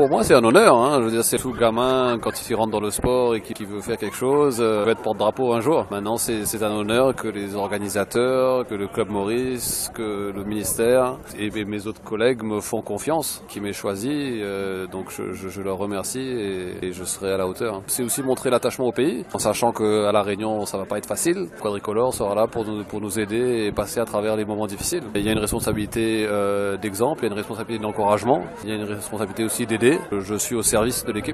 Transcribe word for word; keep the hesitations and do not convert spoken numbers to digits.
pour moi, c'est un honneur. Hein. Je veux dire, c'est tout gamin quand il rentre dans le sport et qui veut faire quelque chose, euh, veut être porte-drapeau un jour. Maintenant, c'est, c'est un honneur que les organisateurs, que le Club Maurice, que le ministère et mes autres collègues me font confiance, qui m'aient choisi. Euh, donc, je, je, je leur remercie et, et je serai à la hauteur. C'est aussi montrer l'attachement au pays, en sachant qu'à La Réunion, ça va pas être facile. Quadricolore sera là pour nous, pour nous aider et passer à travers les moments difficiles. Et il y a une responsabilité euh, d'exemple, il y a une responsabilité d'encouragement, il y a une responsabilité aussi d'aider. Je suis au service de l'équipe.